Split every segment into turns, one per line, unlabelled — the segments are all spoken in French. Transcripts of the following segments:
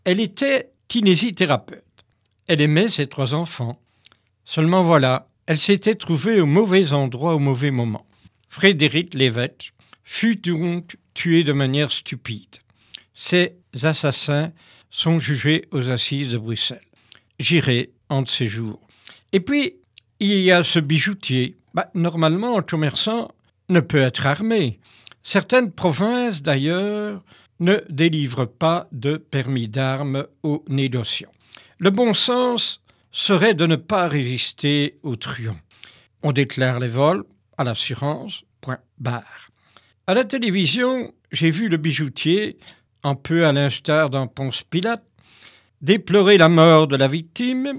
Elle était kinésithérapeute. Elle aimait ses 3 enfants. Seulement voilà, elle s'était trouvée au mauvais endroit au mauvais moment. Frédéric Lévesque fut donc tué de manière stupide. Ses assassins sont jugés aux assises de Bruxelles. J'irai un de ces jours. Et puis, il y a ce bijoutier. Normalement, un commerçant ne peut être armé. Certaines provinces, d'ailleurs, ne délivrent pas de permis d'armes aux négociants. Le bon sens serait de ne pas résister aux truands. On déclare les vols à l'assurance, point barre. À la télévision, j'ai vu le bijoutier, un peu à l'instar d'un Ponce Pilate, déplorer la mort de la victime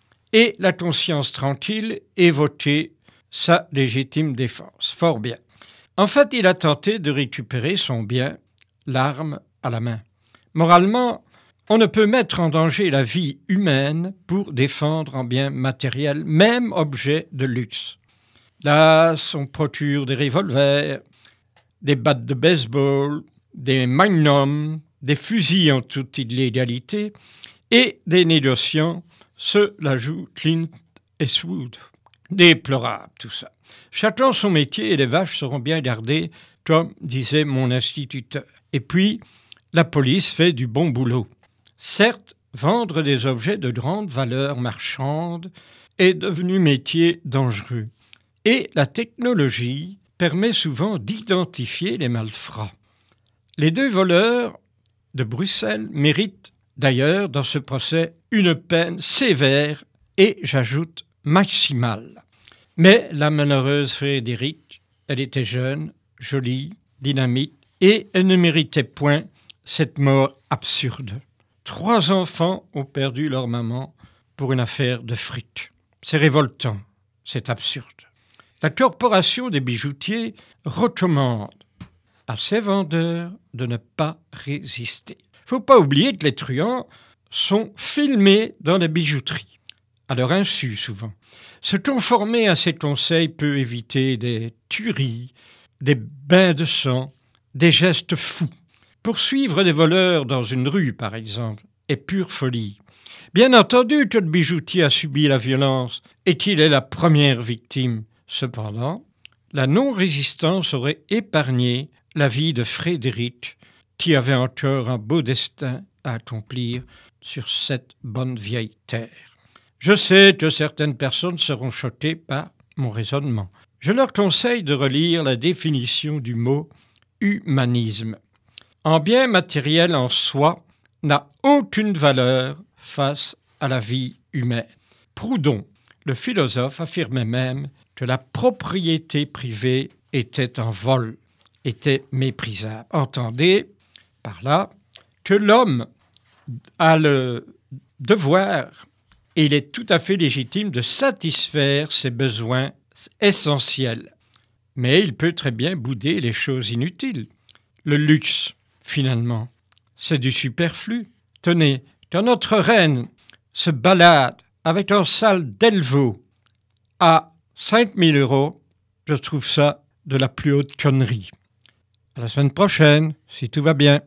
et la conscience tranquille évoquer sa légitime défense. Fort bien. En fait, il a tenté de récupérer son bien, l'arme à la main. Moralement, on ne peut mettre en danger la vie humaine pour défendre un bien matériel, même objet de luxe. Là, on procure des revolvers, des battes de baseball, des magnums, des fusils en toute illégalité et des négociants se la jouent Clint Eastwood. Déplorable tout ça. Chacun son métier et les vaches seront bien gardées, comme disait mon instituteur. Et puis, la police fait du bon boulot. Certes, vendre des objets de grande valeur marchande est devenu métier dangereux. Et la technologie permet souvent d'identifier les malfrats. Les 2 voleurs de Bruxelles méritent d'ailleurs dans ce procès une peine sévère et, j'ajoute, maximale. Mais la malheureuse Frédéric, elle était jeune, jolie, dynamique et elle ne méritait point cette mort absurde. 3 enfants ont perdu leur maman pour une affaire de fric. C'est révoltant, c'est absurde. La corporation des bijoutiers recommande à ses vendeurs de ne pas résister. Il ne faut pas oublier que les truands sont filmés dans la bijouterie, à leur insu souvent. Se conformer à ces conseils peut éviter des tueries, des bains de sang, des gestes fous. Poursuivre des voleurs dans une rue, par exemple, est pure folie. Bien entendu que le bijoutier a subi la violence et qu'il est la première victime. Cependant, la non-résistance aurait épargné la vie de Frédéric, qui avait encore un beau destin à accomplir sur cette bonne vieille terre. Je sais que certaines personnes seront choquées par mon raisonnement. Je leur conseille de relire la définition du mot « humanisme ». Un bien matériel en soi n'a aucune valeur face à la vie humaine. Proudhon, le philosophe, affirmait même que la propriété privée était un vol, était méprisable. Entendez par là que l'homme a le devoir, et il est tout à fait légitime, de satisfaire ses besoins essentiels. Mais il peut très bien bouder les choses inutiles. Le luxe, finalement, c'est du superflu. Tenez, quand notre reine se balade avec un sale Delvaux à 5 000 €, je trouve ça de la plus haute connerie. À la semaine prochaine, si tout va bien.